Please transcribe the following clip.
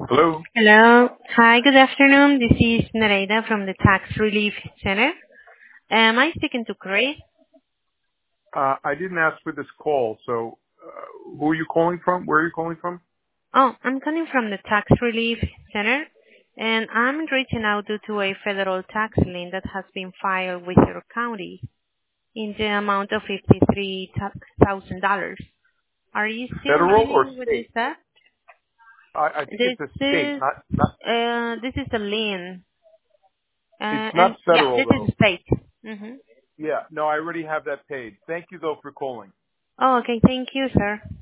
Hello. Hello. Hi, good afternoon. This is Nereida from the Tax Relief Center. Am I speaking to Chris? I didn't ask for this call, so who are you calling from? Where are you calling from? Oh, I'm calling from the Tax Relief Center, and I'm reaching out due to a federal tax lien that has been filed with your county in the amount of $53,000. Are you still Federal or dealing with this state? tax? I think This it's a state, is not. this is a lien, It's and not yeah, federal this though. is state. Mm-hmm. Yeah. No, I already have that paid. Thank you though for calling. Oh, okay. Thank you, sir.